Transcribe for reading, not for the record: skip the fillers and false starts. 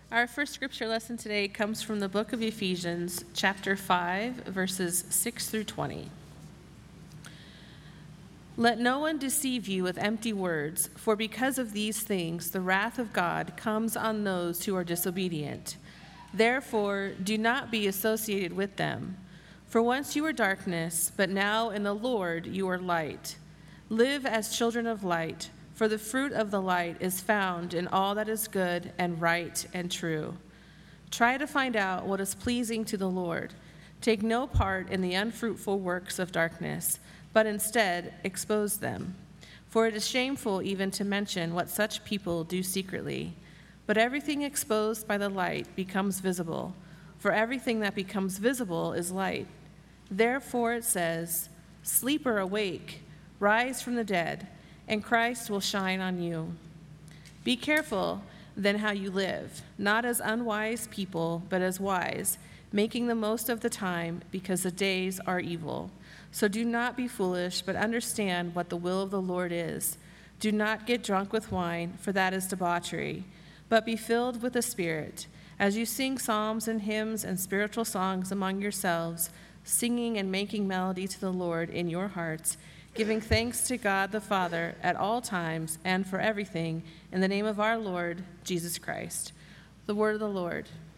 Our first scripture lesson today comes from the book of Ephesians, chapter 5, verses 6 through 20. Let no one deceive you with empty words, for because of these things the wrath of God comes on those who are disobedient. Therefore, do not be associated with them. For once you were darkness, but now in the Lord you are light. Live as children of light. For the fruit of the light is found in all that is good and right and true. Try to find out what is pleasing to the Lord. Take no part in the unfruitful works of darkness, but instead expose them. For it is shameful even to mention what such people do secretly. But everything exposed by the light becomes visible, for everything that becomes visible is light. Therefore it says, "Sleeper, awake, rise from the dead, and Christ will shine on you. Be careful then how you live, not as unwise people, but as wise, making the most of the time, because the days are evil. So do not be foolish, but understand what the will of the Lord is. Do not get drunk with wine, for that is debauchery, but be filled with the Spirit, as you sing psalms and hymns and spiritual songs among yourselves, singing and making melody to the Lord in your hearts, giving thanks to God the Father at all times and for everything in the name of our Lord Jesus Christ." The word of the Lord.